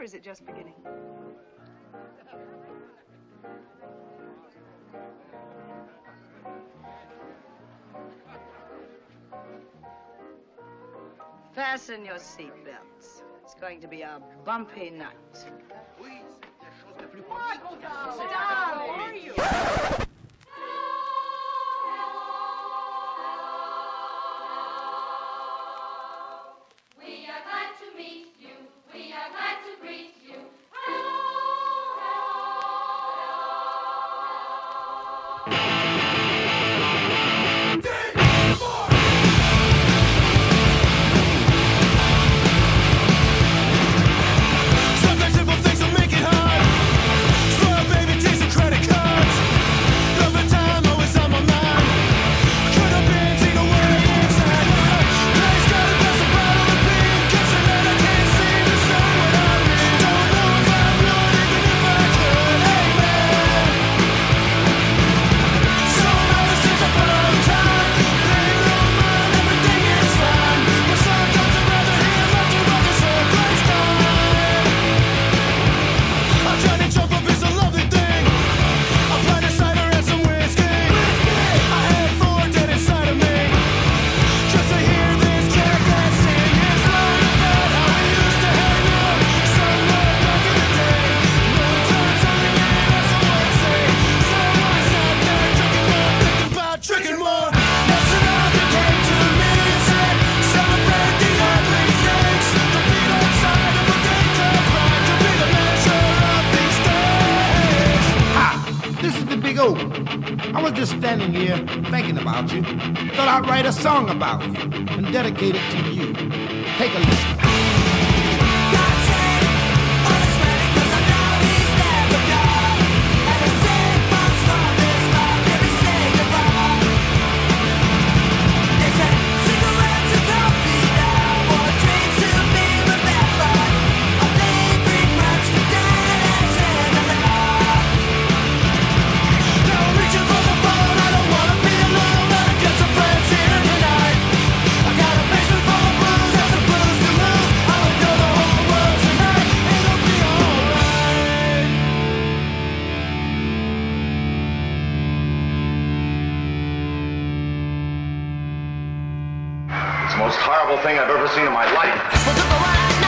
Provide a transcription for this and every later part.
Or is it just beginning? Fasten your seatbelts. It's going to be a bumpy night. What? How are you? We are glad to meet you. We are glad to greet you. I was just standing here thinking about you. Thought I'd write a song about you and dedicate it to you. Take a listen. Most horrible thing I've ever seen in my life.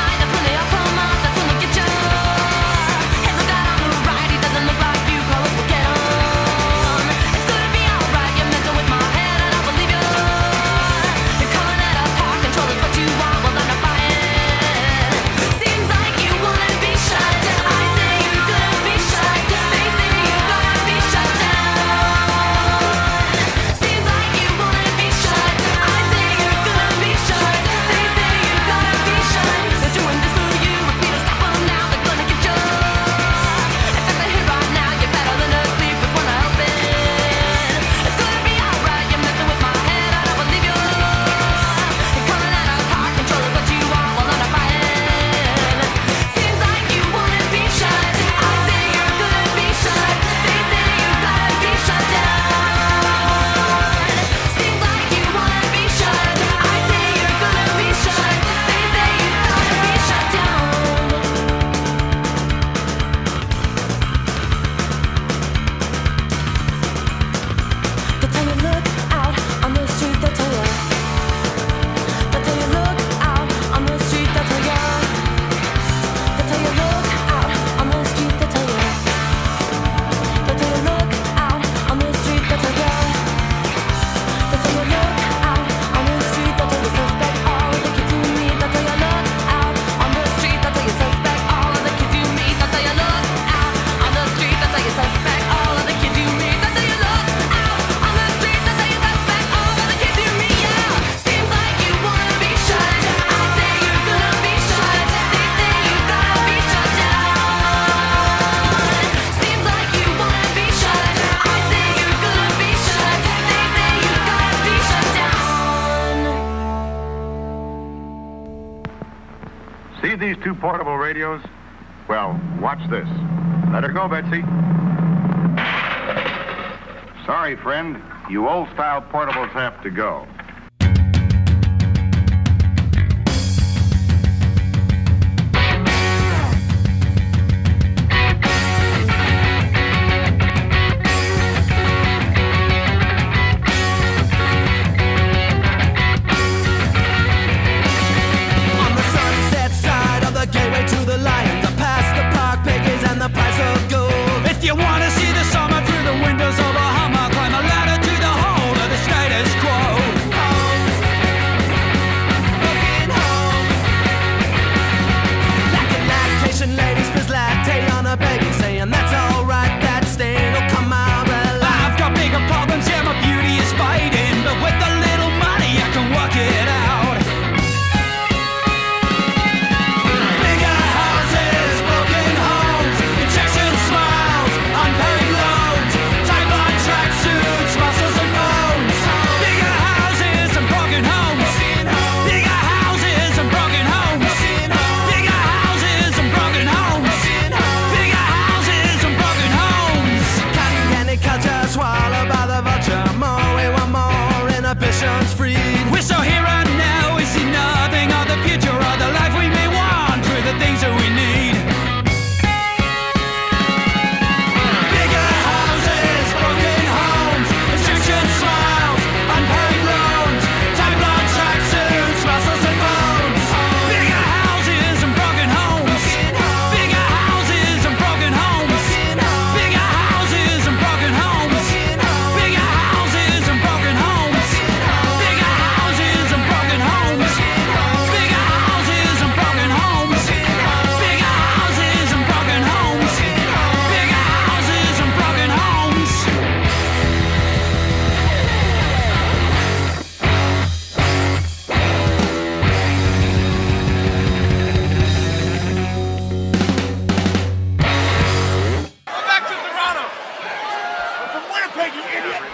See these two portable radios? Well, watch this. Let her go, Betsy. Sorry, friend. You old-style portables have to go. the lions, past the park piggies and the price of gold. If you wanna see the summer through the windows of a Hummer, climb a ladder to the hold of the status quo. Homes, broken homes. Lacking lactation, ladies, spills latte on a baby, saying that's alright, that stain will come out alive. I've got bigger problems, yeah, my beauty is fighting, but with a little money I can work it out. Bigger houses, broken homes, injection smiles, unpaid loans, tight line tracksuits, muscles and bones. Bigger houses and broken homes. Bigger houses and broken homes. Bigger houses and broken homes. Bigger houses and broken homes. Cotton candy culture swallowed by the vulture. More, we want more, inhibitions freed. We're so here and now, we see nothing of the future or the life we may want through the things that we need. Bigger houses, broken homes, injection smiles, unpaid loans, tight blonde tracksuits, muscles and bones. Bigger houses and broken homes. Bigger houses and broken homes. Bigger houses and broken homes. Bigger houses and broken homes. Bigger houses and broken homes. Bigger houses and broken homes. Bigger houses and broken homes. Bigger houses and broken homes. I'm back to Toronto. I'm from Winnipeg, you idiot.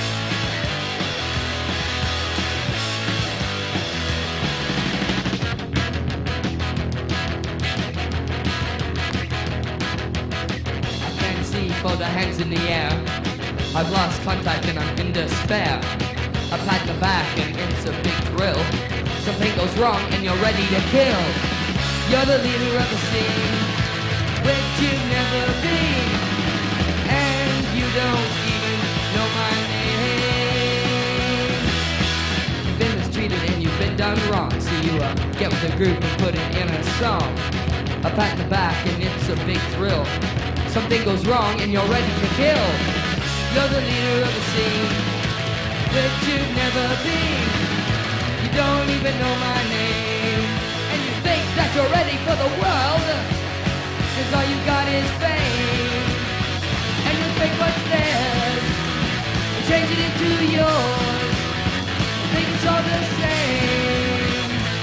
I can't see for the hands in the air. I've lost contact and I'm in despair. I pat the back and it's a big thrill. Something goes wrong and you're ready to kill. You're the leader of the scene, which you've never been. And you don't even know my name. You've been mistreated and you've been done wrong. So you get with the group and put it in a song. A pat the back and it's a big thrill. Something goes wrong and you're ready to kill. You're the leader of the scene, which you've never been. You don't even know my name. And you think that you're ready for the world, 'cause all you got is fame. And you take what's theirs and change it into yours. Think it's all the same.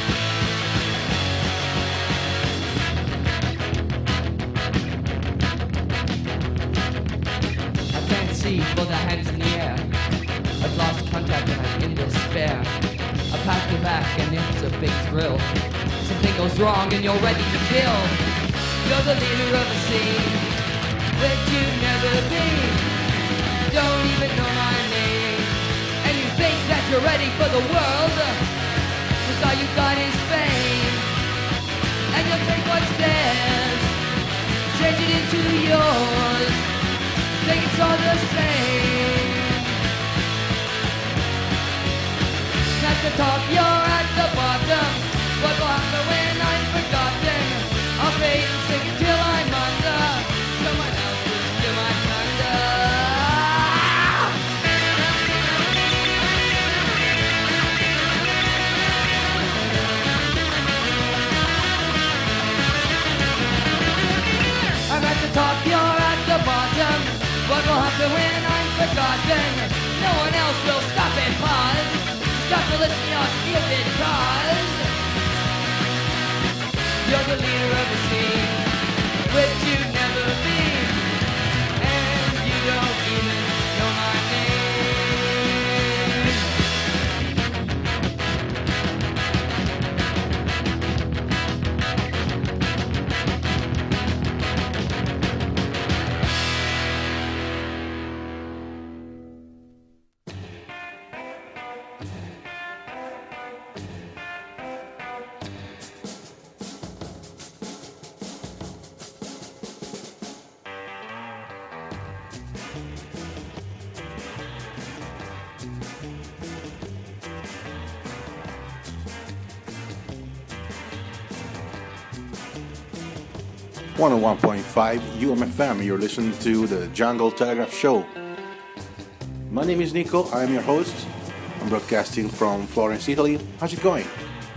I can't see for the hands in the air. I've lost contact and I'm in despair. I pat your back and it's a big thrill. Something goes wrong and you're ready to kill. You're the leader of the scene, which you've never been. You don't even know my name. And you think that you're ready for the world, 'cause all you got is fame. And you'll take what's theirs, change it into yours. Think it's all the same. At the top, you're at the bottom. What will happen when I'm forgotten? I'll fade and sing until I'm under. Someone else will steal my thunder. I'm at the top, you're at the bottom. What will happen when I'm forgotten? No one else will stop and pause. Stop to listen to your stupid cause. You're the leader of the scene, which you've never been. And you don't even know my name. 101.5 UMFM. You're listening to the Jungle Telegraph Show. My name is Nico. I'm your host. I'm broadcasting from Florence, Italy. How's it going?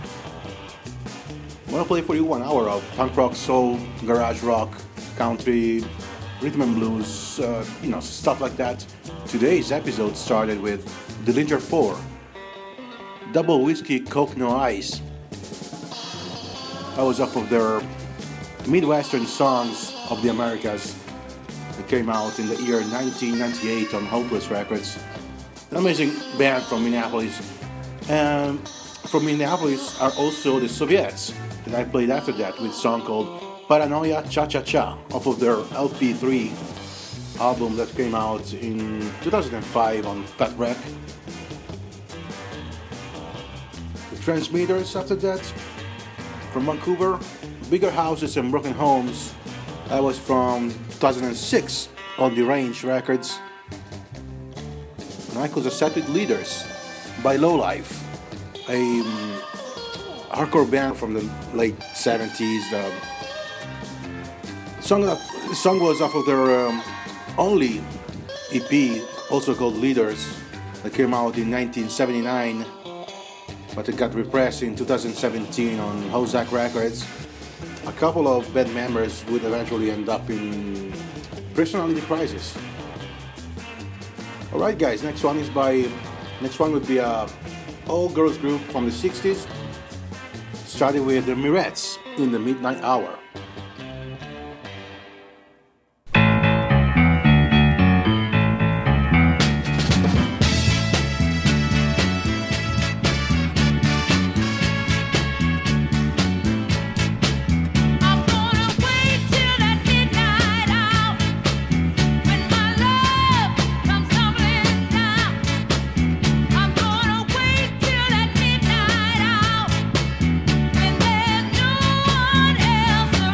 I'm gonna play for you 1 hour of punk rock, soul, garage rock, country, rhythm and blues, stuff like that. Today's episode started with Dillinger 4, Double Whiskey, Coke, No Ice. I was off of their Midwestern Songs of the Americas that came out in the year 1998 on Hopeless Records. An amazing band from Minneapolis. And from Minneapolis are also the Soviets that I played after that with a song called Paranoia Cha Cha Cha off of their LP3 album that came out in 2005 on Fat Wreck. The Transmitters after that from Vancouver, Bigger Houses and Broken Homes. That was from 2006 on Deranged Records. And I close a set with Leaders by Lowlife, a hardcore band from the late 70s. The song was off of their only EP, also called Leaders, that came out in 1979, but it got repressed in 2017 on Hozak Records. A couple of band members would eventually end up in personality crisis. Alright guys, next one would be a all-girls group from the 60s, starting with the Mirettes in the Midnight Hour. Else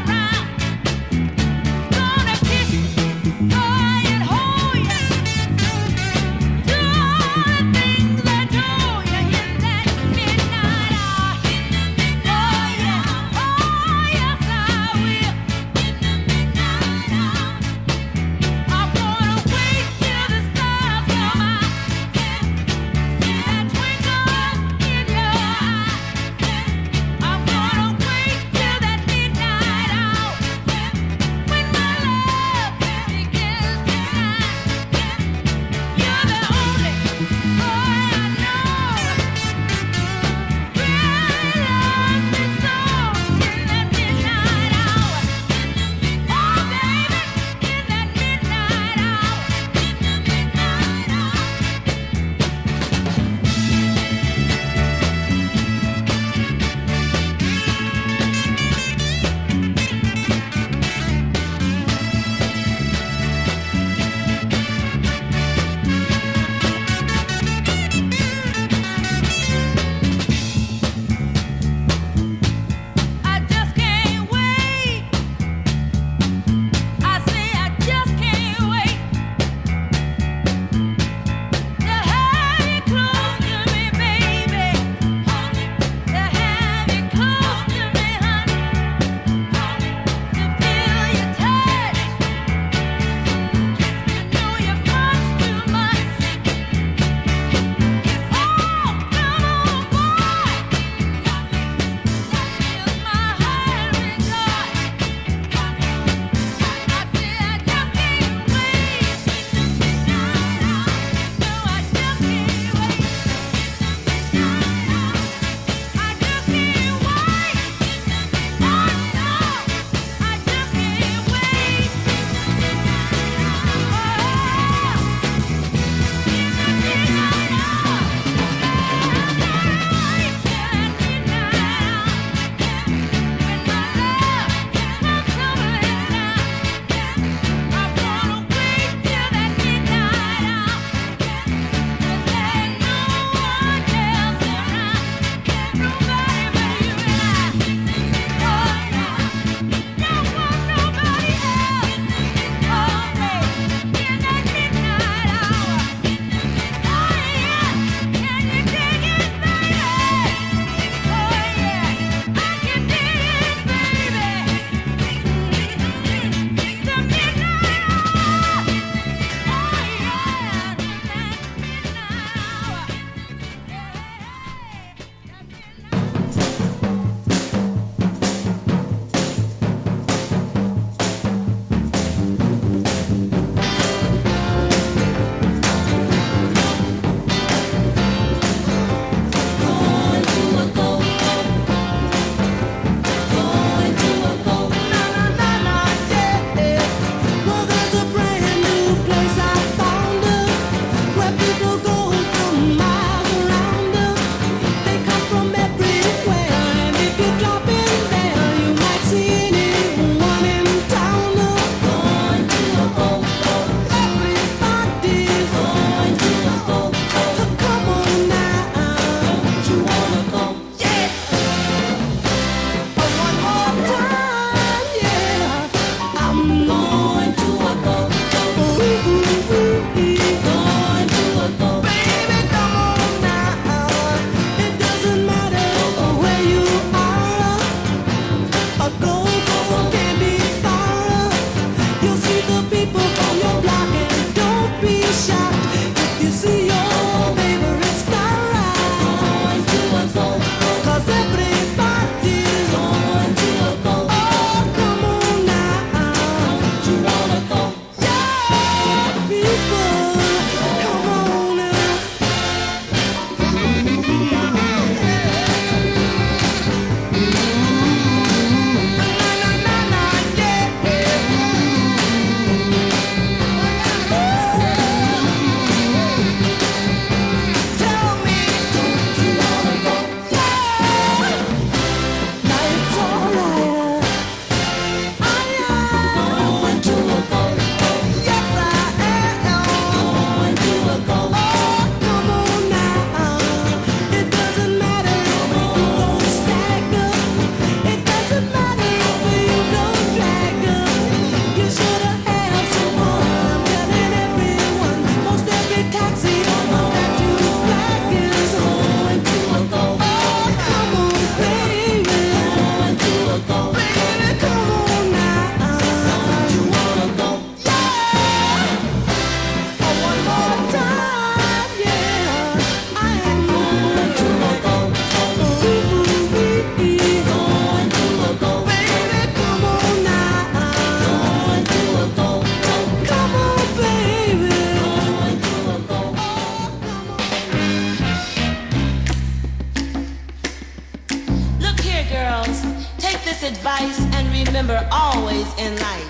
always in life.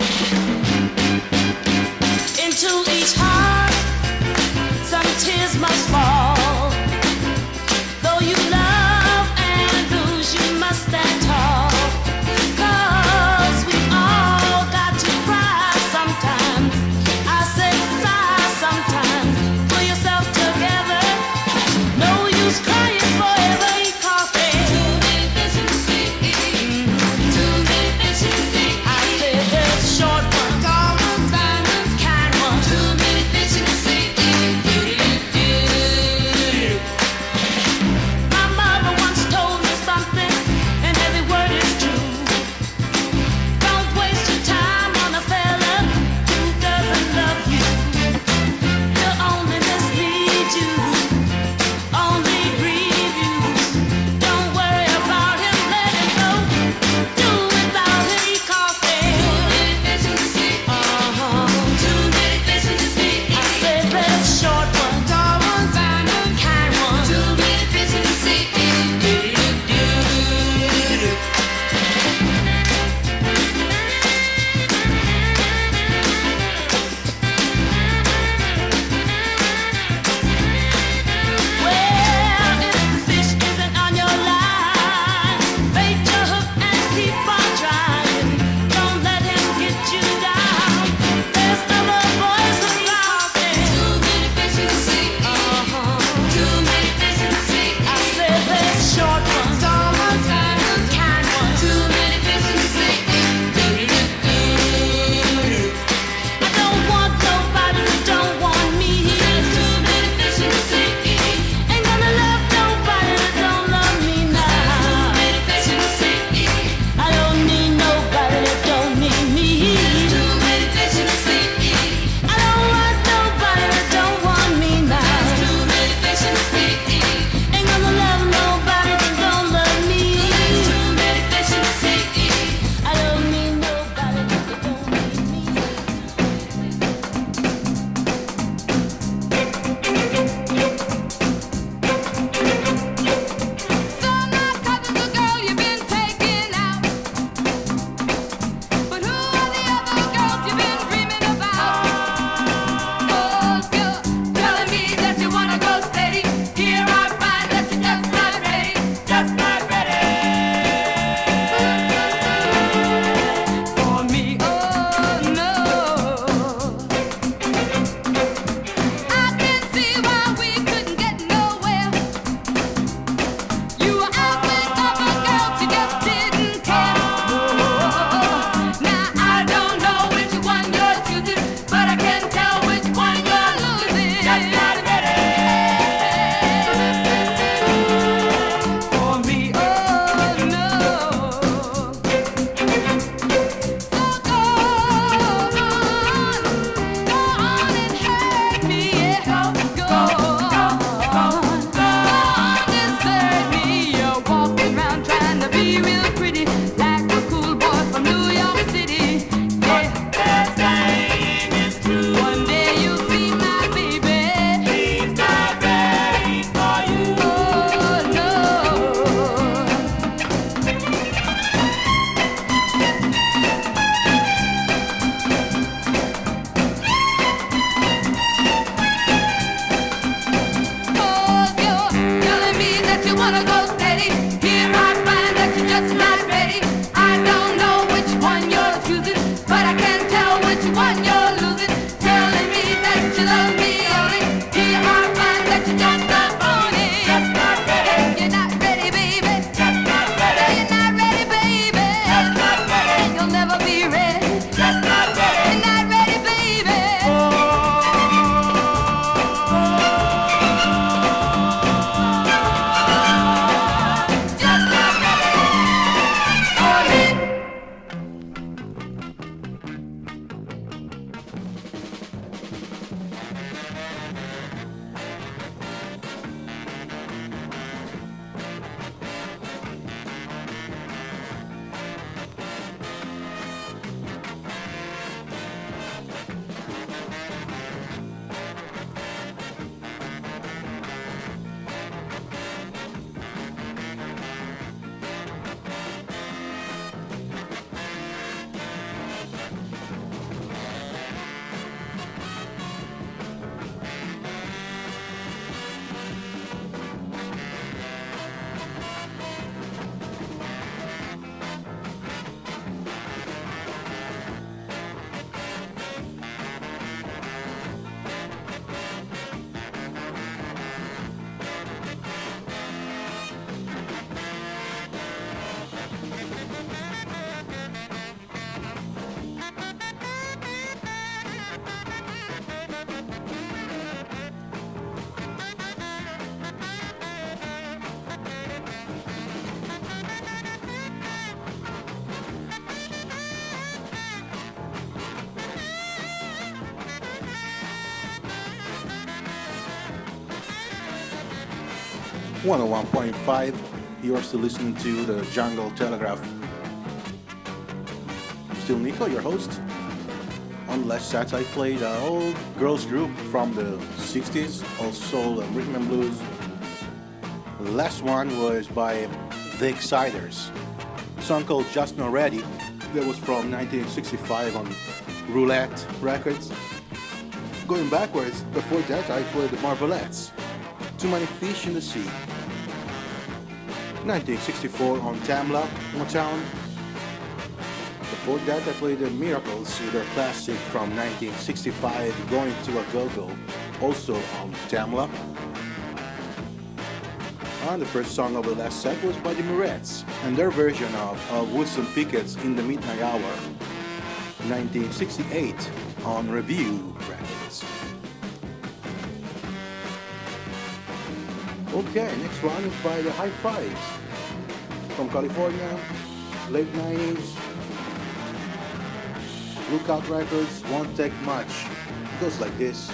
Into each heart, some tears must fall. Though you love and lose, you must stand tall. 'Cause we all got to cry sometimes. I said sigh sometimes. Pull yourself together. No use crying forever. Because too many fish in the sea. Too many fish in the sea. I said there's 101.5. You're still listening to the Jungle Telegraph. I'm still Nico, your host. On the last set I played an old girls group from the 60s, all soul and rhythm and blues. The last one was by The Exciters, a song called Just Not Ready. That was from 1965 on Roulette Records. Going backwards, before that I played the Marvelettes, Too Many Fish in the Sea. 1964 on Tamla, Motown. Before that I played the Miracles with their classic from 1965, Going to a Go-Go, also on Tamla. And the first song of the last set was by the Murettes and their version of Wilson Pickett's In the Midnight Hour, 1968 on Review Records. Okay, next one is by the High Fives from California, late 90s. Lookout Records, Won't Take Much. It goes like this.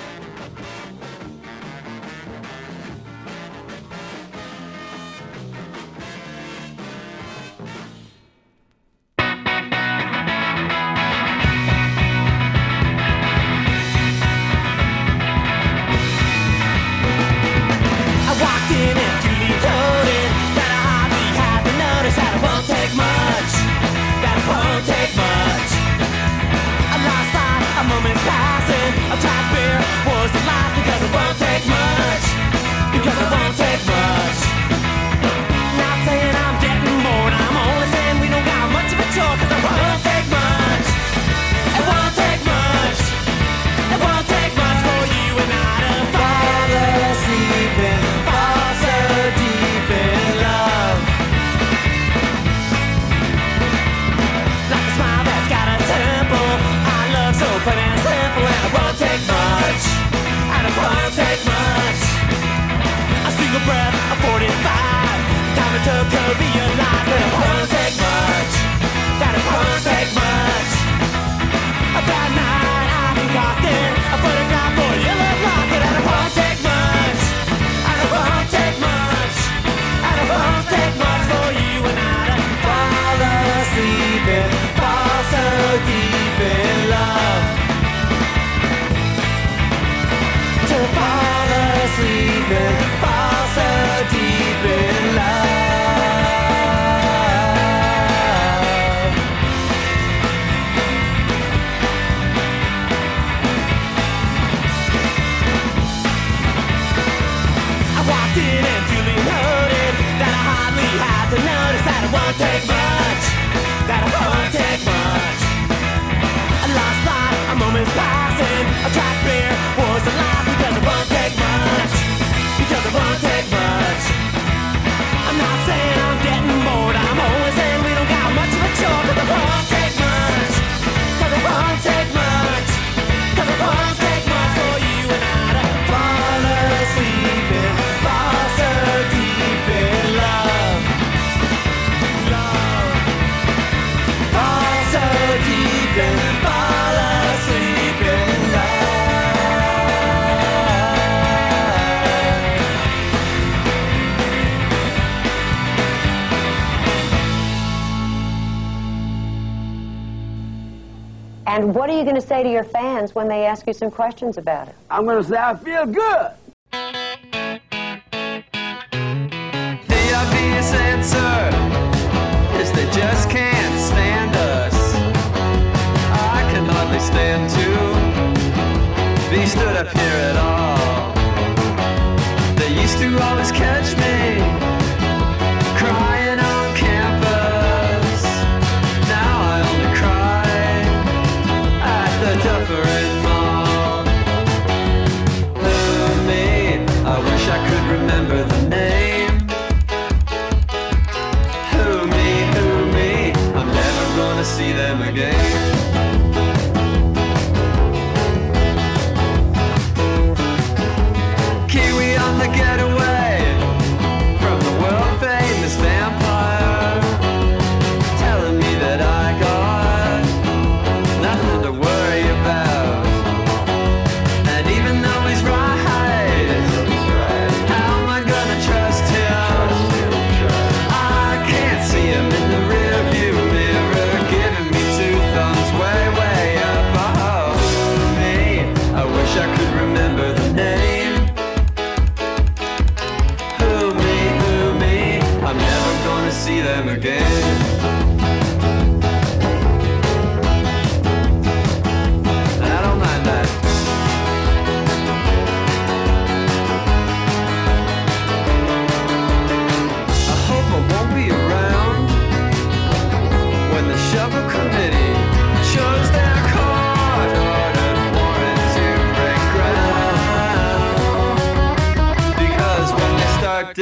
And what are you going to say to your fans when they ask you some questions about it? I'm going to say I feel good. The obvious answer is they just can't stand us. I can hardly stand to be stood up here at all. They used to always catch me crying on campus. Now I only cry at the Dufferin Mall. Who me? I wish I could remember the name. Who me? I'm never gonna see them again.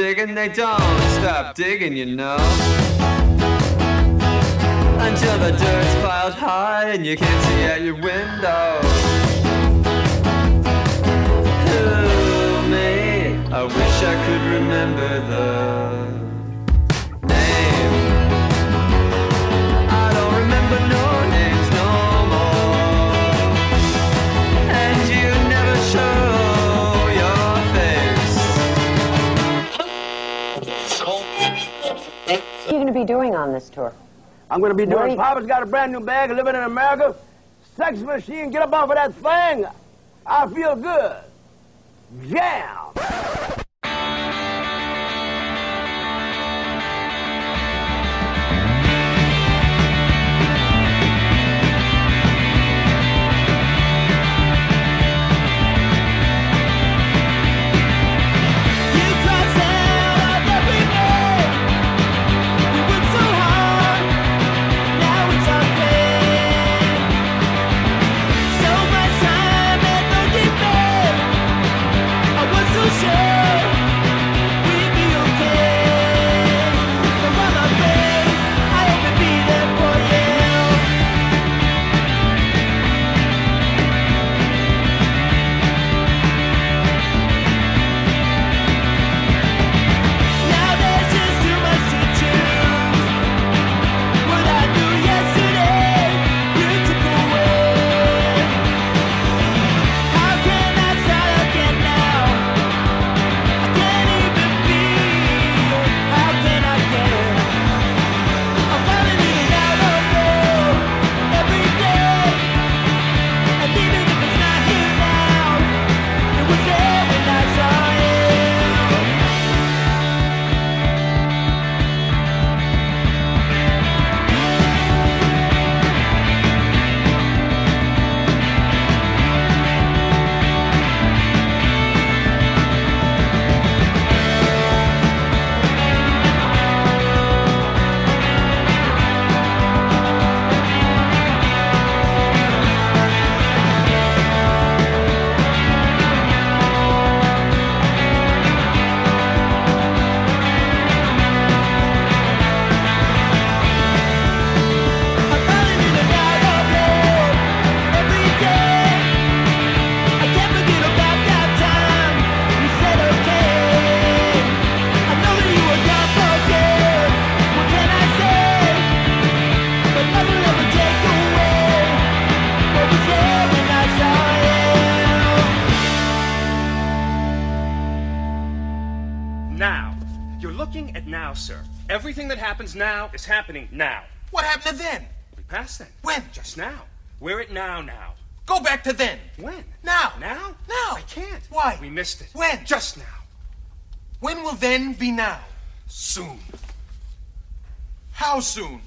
digging, they don't stop digging, you know. Until the dirt's piled high and you can't see out your window. Who me? I wish I could remember the name. I don't remember no names no more. And you never show your face. What are you going to be doing on this tour? I'm going to be doing Papa's Got a Brand New Bag, Living in America, Sex Machine, get up off of that thing. I feel good. Jam. Now, sir. Everything that happens now is happening now. What happened to then? We passed then. When? Just now. We're at now. Go back to then. When? Now. Now? Now. I can't. Why? We missed it. When? Just now. When will then be now? Soon. How soon?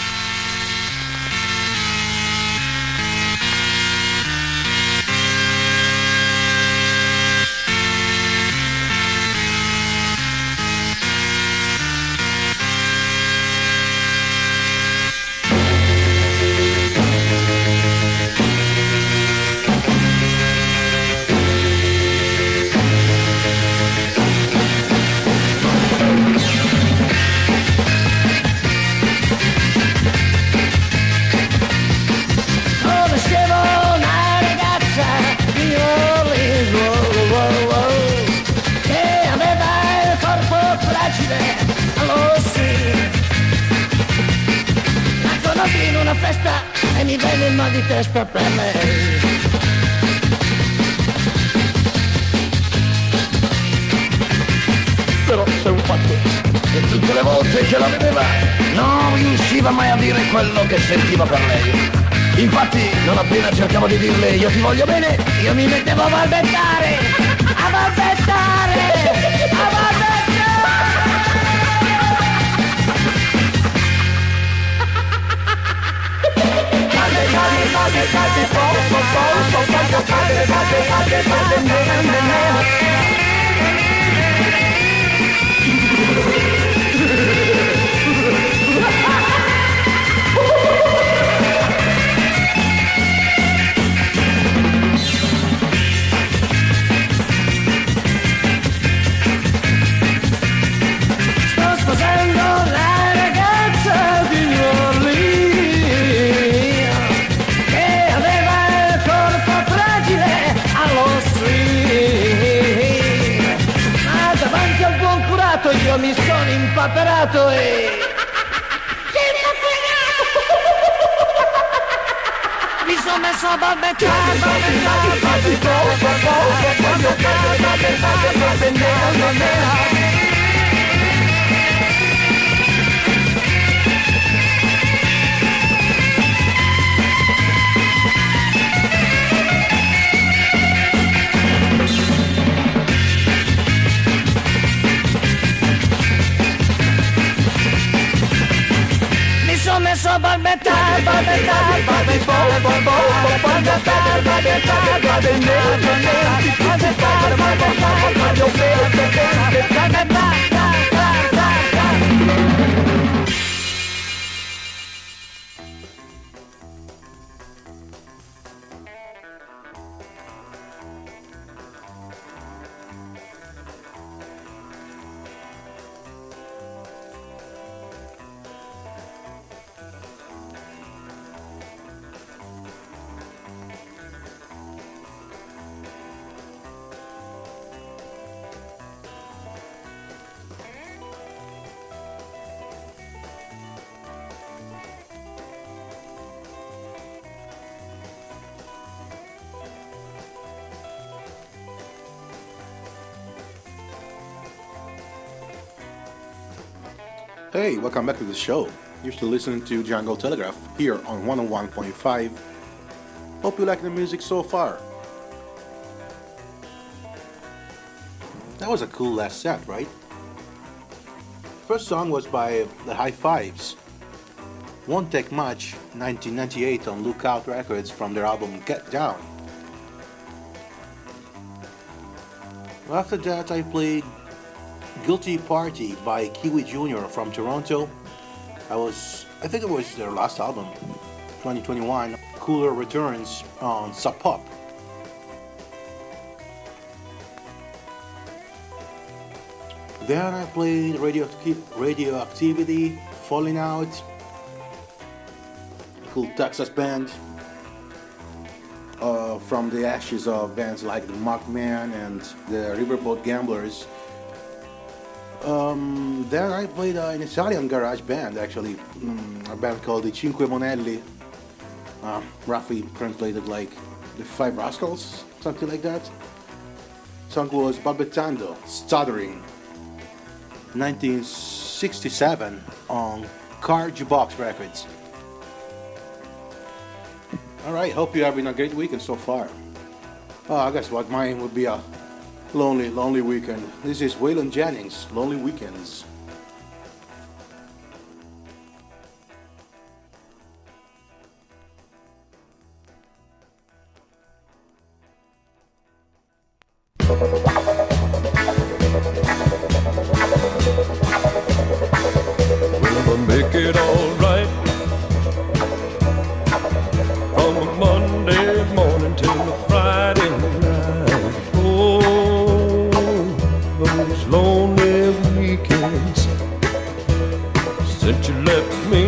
Una festa e mi viene il mal di testa per lei. Però c'è un fatto, che tutte le volte che la vedeva non riusciva mai a dire quello che sentiva per lei. Infatti non appena cercavo di dirle io ti voglio bene, io mi mettevo a balbettare, a balbettare, a balbettare. fregato e... Mi sono messo a balbettare, Hey, welcome back to the show. You're still listening to Jungle Telegraph here on 101.5. Hope you like the music so far. That was a cool last set, right? First song was by the High Fives. Won't Take Much, 1998 on Lookout Records from their album Get Down. After that I played Guilty Party by Kiwi Jr. from Toronto. I think it was their last album, 2021. Cooler Returns on Sub Pop. Then I played Radioactivity, Falling Out, cool Texas band from the ashes of bands like the Mockman and the Riverboat Gamblers. Then I played an Italian garage band, actually, a band called the Cinque Monelli, roughly translated like the Five Rascals, something like that. Song was Balbettando, Stuttering, 1967 on Car Jukebox Records. Alright, hope you're having a great weekend so far. I guess what, mine would be a lonely weekend. This is Waylon Jennings, Lonely Weekends. Will I make it all right from a Monday morning till a Friday night? Oh, those lonely weekends since you left me,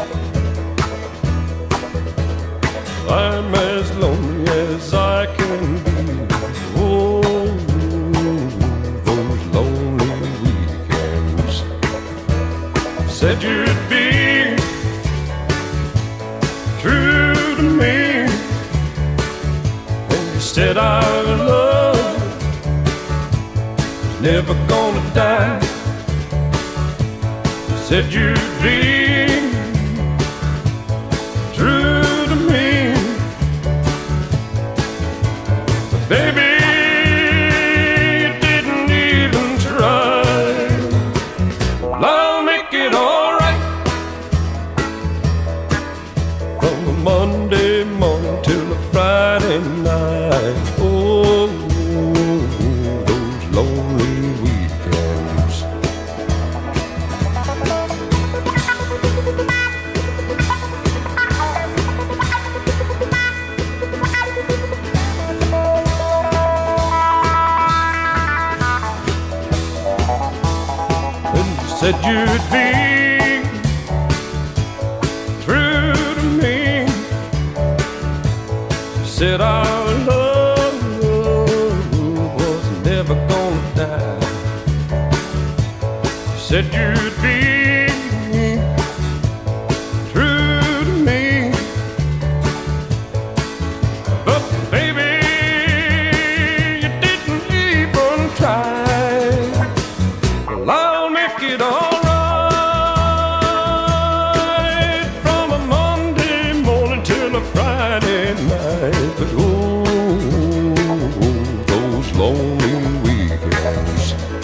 I'm as lonely as I can be. Oh, those lonely weekends. Said you'd be true to me, and you said our love was never gonna die. You said you'd be true to me, but baby, you didn't even try. Well, I'll make it all right from a Monday morning till a Friday night. Oh, those lonely weekends. And you said you'd be true to me. You said our love was never gonna die. You said you'd be but baby, you didn't even try. Well, I'll make it alright from a Monday morning till a Friday night. But those lonely weekends.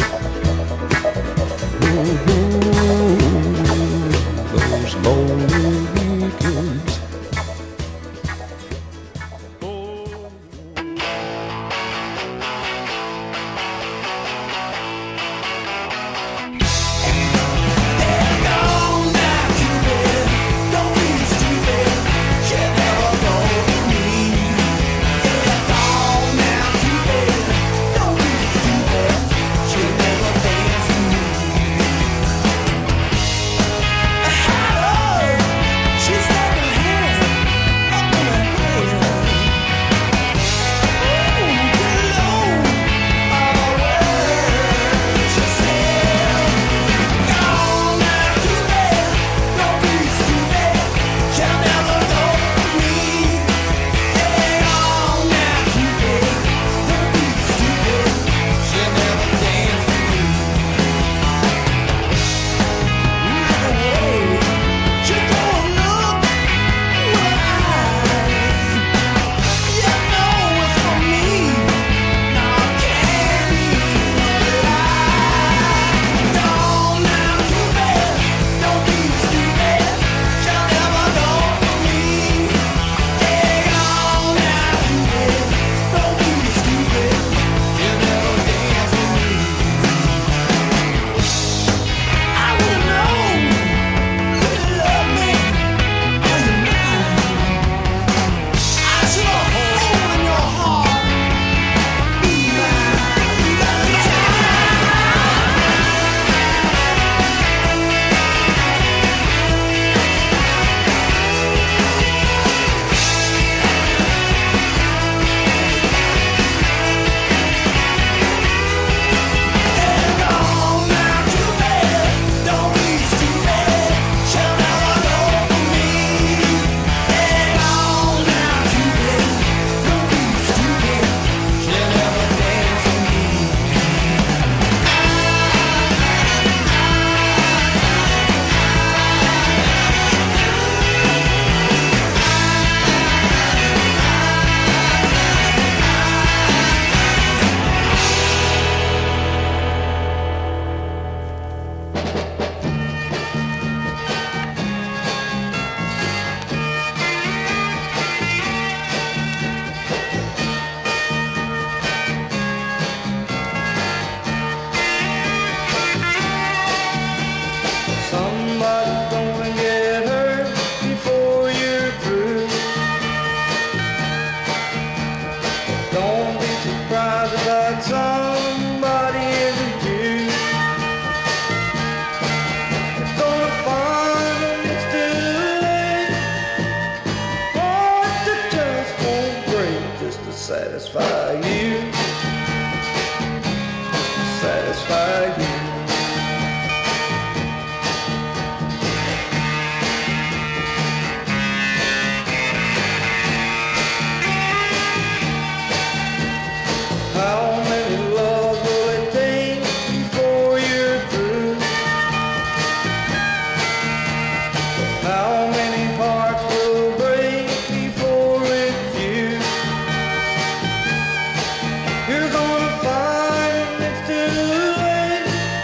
Those lonely weekends. satisfy you, satisfy you. How many loves will it take before you're through? How many hearts will break before it's you? You're gonna find it's too late.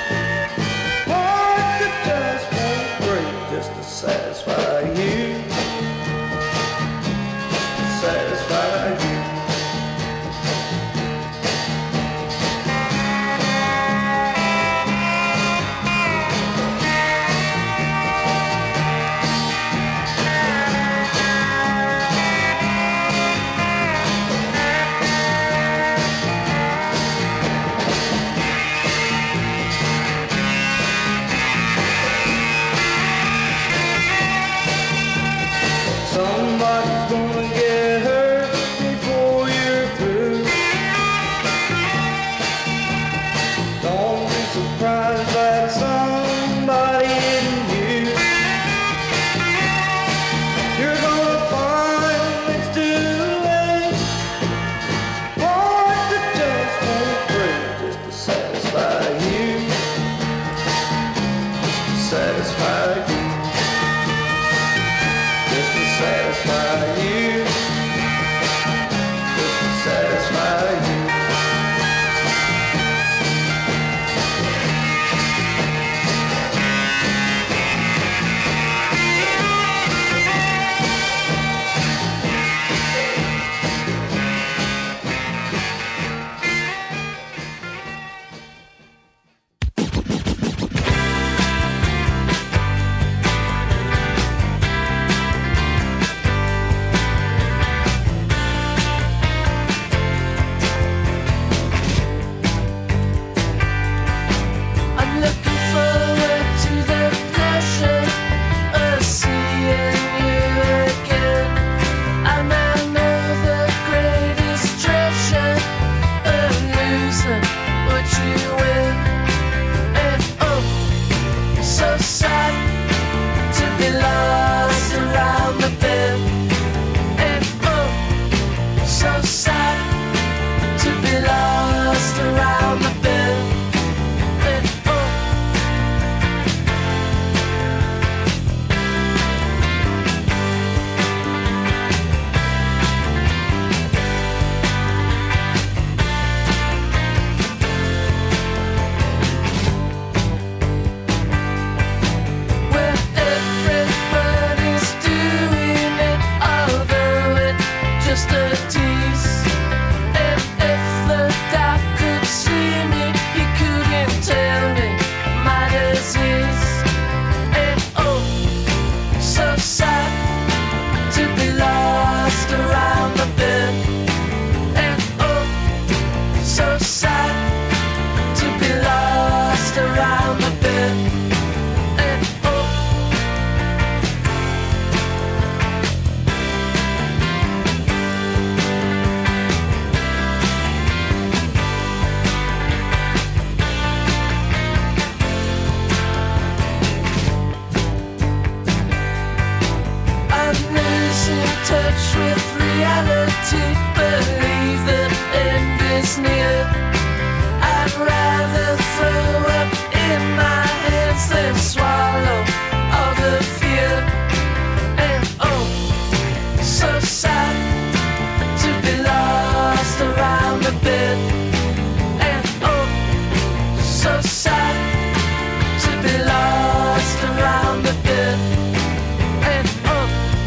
so sad to be lost around the bend. And oh, where everybody's doing it, although it's just a tease. And if the doc could see me, he couldn't tell me my disease. And oh, so sad to be lost around the bend. And oh, so sad to be lost around the bend. And oh, I'm losing touch with reality. Believe the end is near. I'd rather throw up in my hands than swallow all the fear. And oh, so sad to be lost around the bend. And oh, so sad to be lost around the bend. And oh,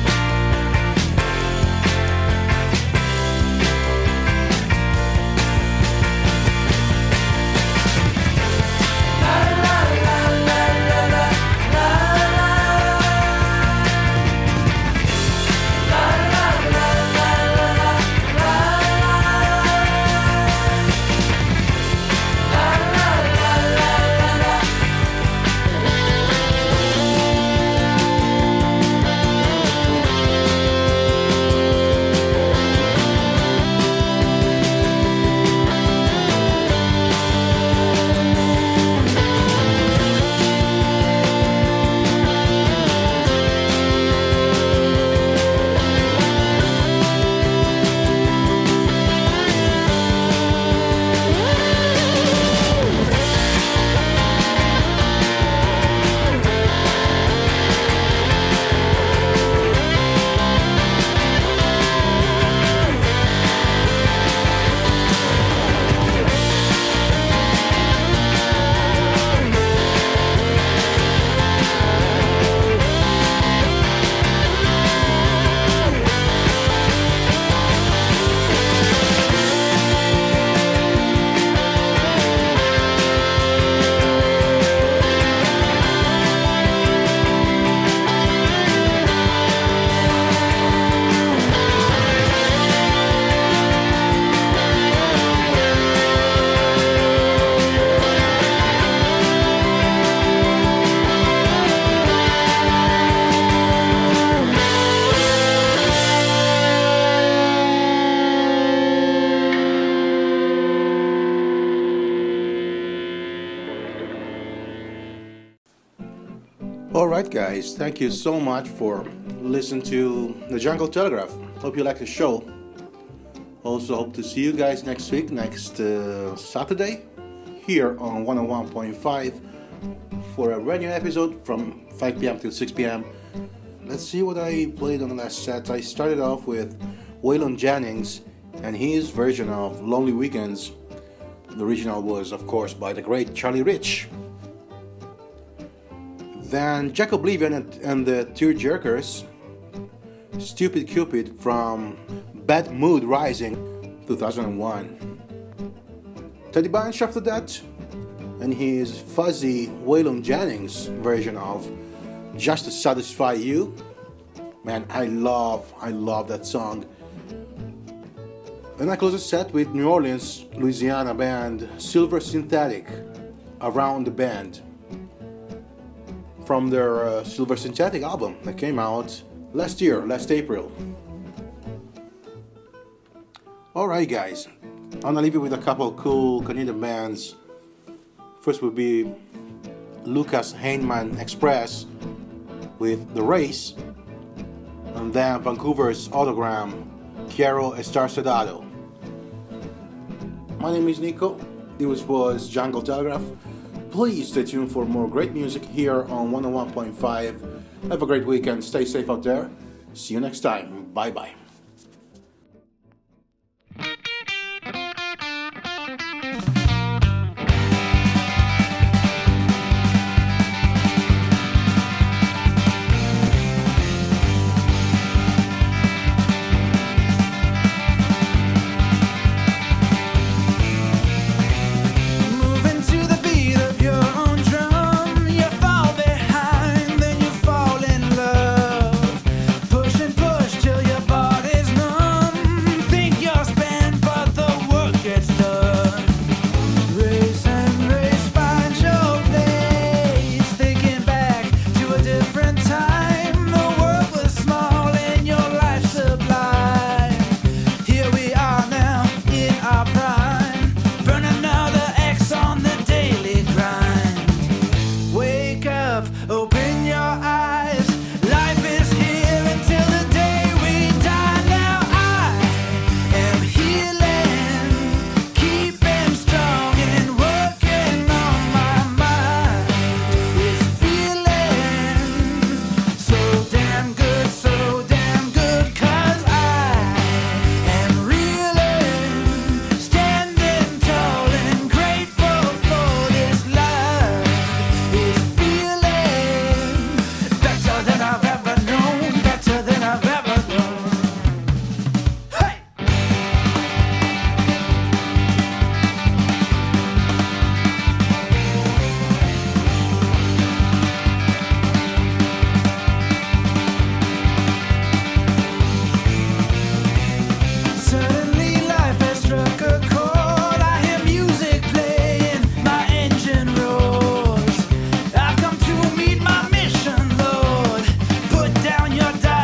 Alright guys, thank you so much for listening to the Jungle Telegraph. Hope you like the show. Also hope to see you guys next week, next Saturday, here on 101.5 for a brand new episode from 5 p.m. till 6 p.m. Let's see what I played on the last set. I started off with Waylon Jennings and his version of Lonely Weekends. The original was, of course, by the great Charlie Rich. Then Jack Oblivion and the Tearjerkers, Stupid Cupid from Bad Mood Rising, 2001. Teddy Bunch after that, and his fuzzy Waylon Jennings version of Just to Satisfy You. Man, I love that song. And I close the set with New Orleans, Louisiana band Silver Synthetic, Around the Bend, from their Silver Synthetic album that came out last April. Alright guys, I'm gonna leave you with a couple cool Canadian bands. First would be Lucas Heinemann Express with The Race, and then Vancouver's Autogram, Quiero Estar Sedado. My name is Nico. This was Jungle Telegraph. Please stay tuned for more great music here on 101.5. Have a great weekend. Stay safe out there. See you next time. Bye-bye.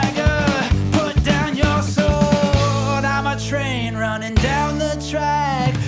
Running down the track,